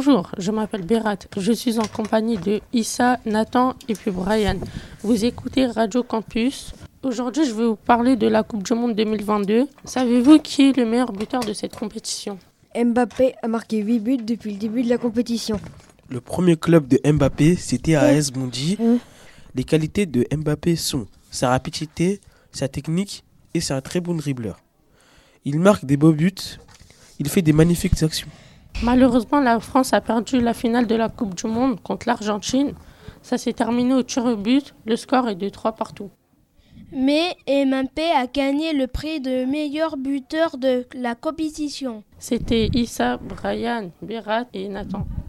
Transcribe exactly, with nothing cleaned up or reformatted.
Bonjour, je m'appelle Berat. Je suis en compagnie de Issa, Nathan et puis Brian. Vous écoutez Radio Campus. Aujourd'hui, je vais vous parler de la Coupe du Monde deux mille vingt-deux. Savez-vous qui est le meilleur buteur de cette compétition ? Mbappé a marqué huit buts depuis le début de la compétition. Le premier club de Mbappé, c'était A S Bondy. Mmh. Les qualités de Mbappé sont sa rapidité, sa technique et c'est un très bon dribbleur. Il marque des beaux buts, il fait des magnifiques actions. Malheureusement, la France a perdu la finale de la Coupe du Monde contre l'Argentine. Ça s'est terminé au tir au but. Le score est de trois partout. Mais Mbappé a gagné le prix de meilleur buteur de la compétition. C'était Issa, Brian, Berat et Nathan.